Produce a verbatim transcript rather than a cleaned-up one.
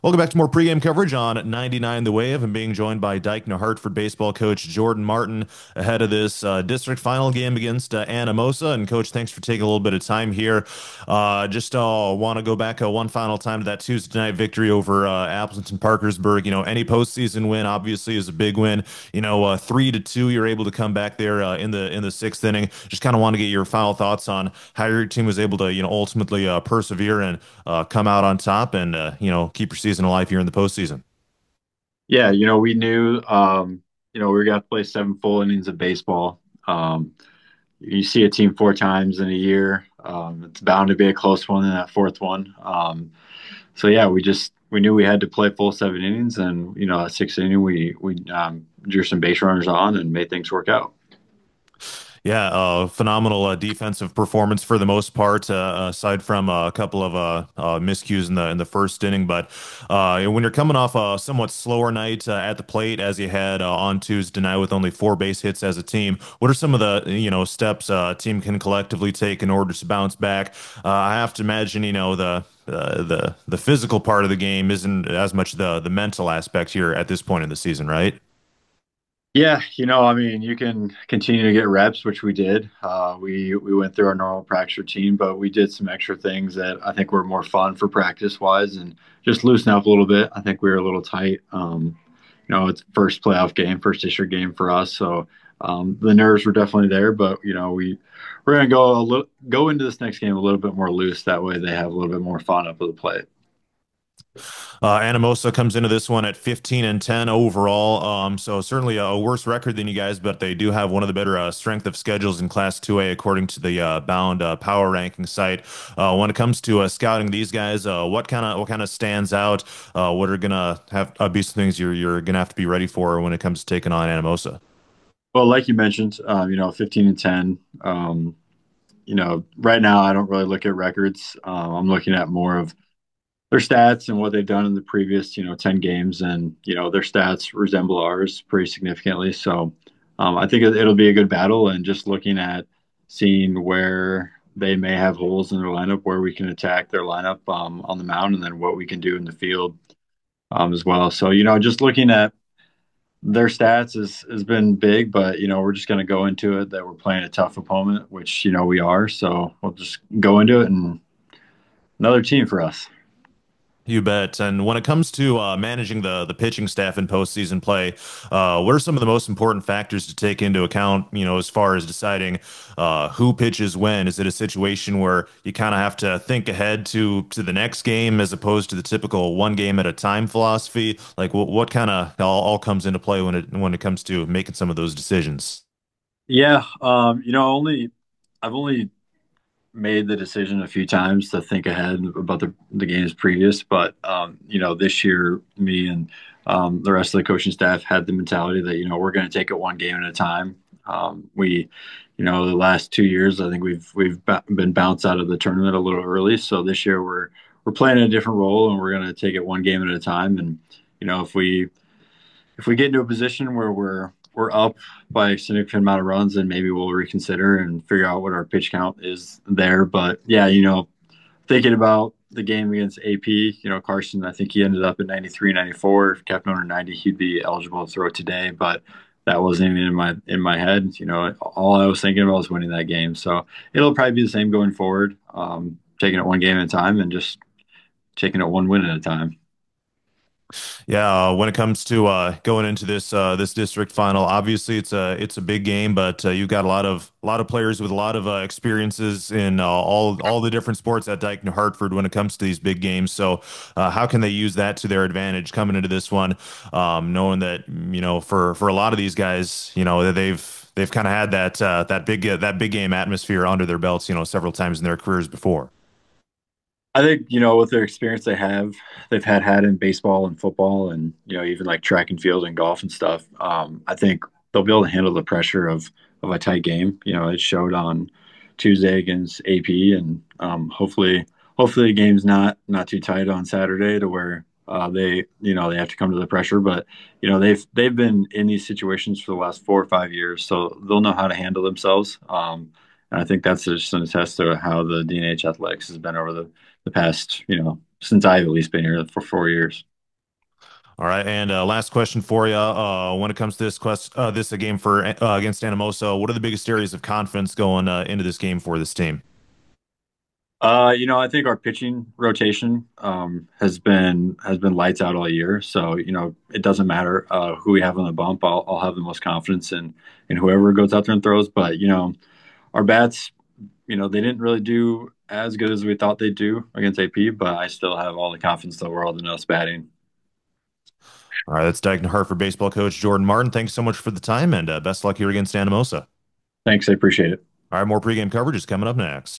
Welcome back to more pregame coverage on ninety-nine The Wave. I'm being joined by Dykena Hartford baseball coach Jordan Martin ahead of this uh, district final game against uh, Anamosa. And coach, thanks for taking a little bit of time here. Uh, just uh, want to go back uh, one final time to that Tuesday night victory over uh, Appleton Parkersburg. You know, any postseason win obviously is a big win. You know, uh, three to two, you're able to come back there uh, in the in the sixth inning. Just kind of want to get your final thoughts on how your team was able to, you know, ultimately uh, persevere and uh, come out on top and uh, you know keep your season alive here in the postseason. Yeah, you know, we knew, um, you know, we were going to play seven full innings of baseball. Um, you see a team four times in a year. Um, it's bound to be a close one in that fourth one. Um, so yeah, we just we knew we had to play full seven innings, and you know, at sixth inning, we we um, drew some base runners on and made things work out. Yeah, uh, phenomenal uh, defensive performance for the most part, uh, aside from uh, a couple of uh, uh, miscues in the in the first inning. But uh, when you're coming off a somewhat slower night uh, at the plate, as you had uh, on Tuesday night with only four base hits as a team, what are some of the you know steps uh, a team can collectively take in order to bounce back? Uh, I have to imagine you know the uh, the the physical part of the game isn't as much the the mental aspect here at this point in the season, right? Yeah, you know, I mean, you can continue to get reps, which we did. Uh, we we went through our normal practice routine, but we did some extra things that I think were more fun for practice wise and just loosen up a little bit. I think we were a little tight. Um, you know, it's first playoff game, first district game for us, so um, the nerves were definitely there. But you know, we we're gonna go a little go into this next game a little bit more loose. That way, they have a little bit more fun up at the plate. Uh, Anamosa comes into this one at fifteen and ten overall. Um, so certainly a worse record than you guys, but they do have one of the better uh, strength of schedules in Class two A according to the uh, Bound uh, Power Ranking site. Uh, when it comes to uh, scouting these guys, uh, what kind of what kind of stands out? Uh, what are gonna have uh, be some things you're you're gonna have to be ready for when it comes to taking on Anamosa? Well, like you mentioned, um, you know, fifteen and ten. Um, you know, right now I don't really look at records. Um, I'm looking at more of their stats and what they've done in the previous, you know, ten games, and you know, their stats resemble ours pretty significantly. So, um, I think it, it'll be a good battle, and just looking at seeing where they may have holes in their lineup, where we can attack their lineup um, on the mound, and then what we can do in the field um, as well. So, you know, just looking at their stats has has been big, but you know, we're just going to go into it that we're playing a tough opponent, which you know we are. So we'll just go into it, and another team for us. You bet. And when it comes to uh, managing the the pitching staff in postseason play, uh, what are some of the most important factors to take into account? You know, as far as deciding uh, who pitches when? Is it a situation where you kind of have to think ahead to to the next game as opposed to the typical one game at a time philosophy? Like, what what kind of all, all comes into play when it when it comes to making some of those decisions? Yeah, um, you know, only I've only made the decision a few times to think ahead about the the games previous, but um, you know, this year, me and um, the rest of the coaching staff had the mentality that you know we're going to take it one game at a time. Um, we, you know, the last two years, I think we've we've been bounced out of the tournament a little early, so this year we're we're playing a different role and we're going to take it one game at a time. And you know, if we if we get into a position where we're we're up by a significant amount of runs, then maybe we'll reconsider and figure out what our pitch count is there. But yeah, you know, thinking about the game against A P, you know, Carson, I think he ended up at ninety-three, ninety-four. If kept under ninety, he'd be eligible to throw today, but that wasn't even in my in my head. You know, all I was thinking about was winning that game. So it'll probably be the same going forward. Um, taking it one game at a time and just taking it one win at a time. Yeah, uh, when it comes to uh, going into this uh, this district final, obviously it's a it's a big game, but uh, you've got a lot of a lot of players with a lot of uh, experiences in uh, all all the different sports at Dyke New Hartford when it comes to these big games. So, uh, how can they use that to their advantage coming into this one, um, knowing that you know for for a lot of these guys, you know that they've they've kind of had that uh, that big uh, that big game atmosphere under their belts, you know, several times in their careers before. I think, you know, with their experience they have, they've had had in baseball and football and, you know, even like track and field and golf and stuff. Um, I think they'll be able to handle the pressure of, of a tight game. You know, it showed on Tuesday against A P, and um, hopefully, hopefully the game's not, not too tight on Saturday to where uh, they, you know, they have to come to the pressure. But, you know, they've, they've been in these situations for the last four or five years, so they'll know how to handle themselves. Um, and I think that's just an attest to how the D N H athletics has been over the the past, you know, since I've at least been here for four years. All right, and uh, last question for you. Uh, when it comes to this quest, uh, this a game for uh, against Anamosa, what are the biggest areas of confidence going uh, into this game for this team? Uh, you know, I think our pitching rotation um, has been has been lights out all year. So, you know, it doesn't matter uh, who we have on the bump. I'll, I'll have the most confidence in in whoever goes out there and throws. But you know, our bats, you know, they didn't really do as good as we thought they'd do against A P. But I still have all the confidence in the world in us batting. All right, that's Dyke Hartford baseball coach Jordan Martin. Thanks so much for the time, and uh, best luck here against Anamosa. Thanks, I appreciate it. All right, more pregame coverage is coming up next.